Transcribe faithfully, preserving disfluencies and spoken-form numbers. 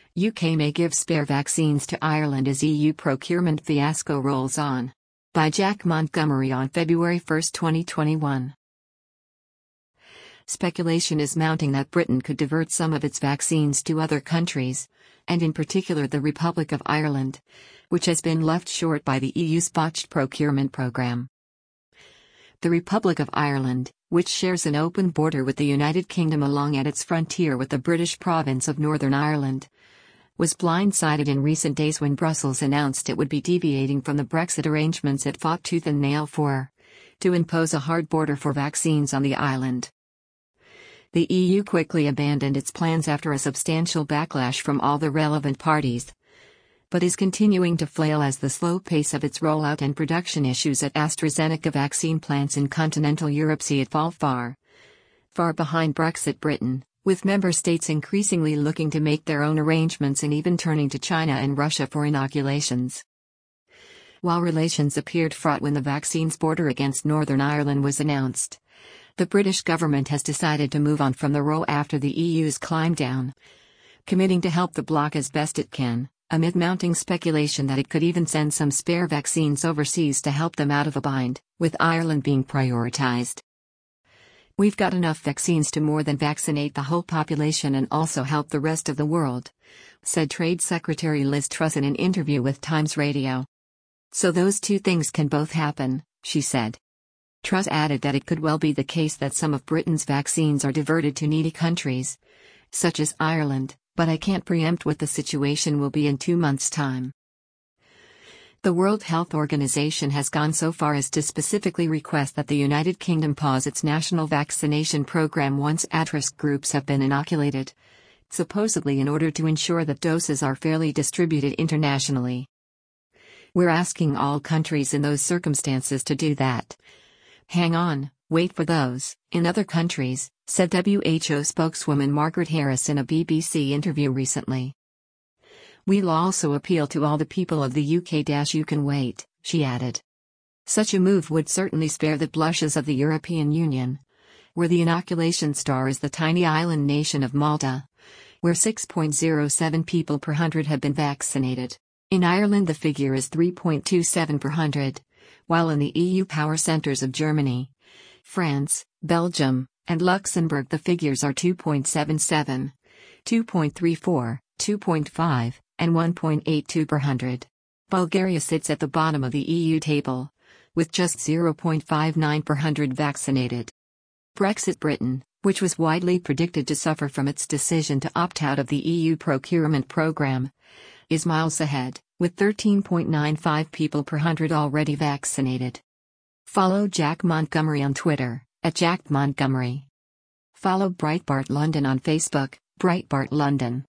U K may give spare vaccines to Ireland as E U procurement fiasco rolls on. By Jack Montgomery on February first, twenty twenty-one. Speculation is mounting that Britain could divert some of its vaccines to other countries, and in particular the Republic of Ireland, which has been left short by the E U's botched procurement programme. The Republic of Ireland, which shares an open border with the United Kingdom along at its frontier with the British province of Northern Ireland, was blindsided in recent days when Brussels announced it would be deviating from the Brexit arrangements it fought tooth and nail for, to impose a hard border for vaccines on the island. The E U quickly abandoned its plans after a substantial backlash from all the relevant parties, but is continuing to flail as the slow pace of its rollout and production issues at AstraZeneca vaccine plants in continental Europe see it fall far, far behind Brexit Britain, with member states increasingly looking to make their own arrangements and even turning to China and Russia for inoculations. While relations appeared fraught when the vaccines border against Northern Ireland was announced, the British government has decided to move on from the row after the E U's climb down, committing to help the bloc as best it can, amid mounting speculation that it could even send some spare vaccines overseas to help them out of a bind, with Ireland being prioritised. "We've got enough vaccines to more than vaccinate the whole population and also help the rest of the world," said Trade Secretary Liz Truss in an interview with Times Radio. "So those two things can both happen," she said. Truss added that it could well be the case that some of Britain's vaccines are diverted to needy countries, such as Ireland, but I can't preempt what the situation will be in two months' time. The World Health Organization has gone so far as to specifically request that the United Kingdom pause its national vaccination program once at-risk groups have been inoculated, supposedly in order to ensure that doses are fairly distributed internationally. "We're asking all countries in those circumstances to do that. Hang on, wait for those, in other countries," said W H O spokeswoman Margaret Harris in a B B C interview recently. "We'll also appeal to all the people of the U K. You can wait," she added. Such a move would certainly spare the blushes of the European Union, where the inoculation star is the tiny island nation of Malta, where six point zero seven people per hundred have been vaccinated. In Ireland the figure is three point two seven per hundred, while in the E U power centres of Germany, France, Belgium, and Luxembourg the figures are two point seven seven, two point three four, two point five, and one point eight two per hundred. Bulgaria sits at the bottom of the E U table, with just zero point five nine per hundred vaccinated. Brexit Britain, which was widely predicted to suffer from its decision to opt out of the E U procurement programme, is miles ahead, with thirteen point nine five people per hundred already vaccinated. Follow Jack Montgomery on Twitter, at Jack Montgomery. Follow Breitbart London on Facebook, Breitbart London.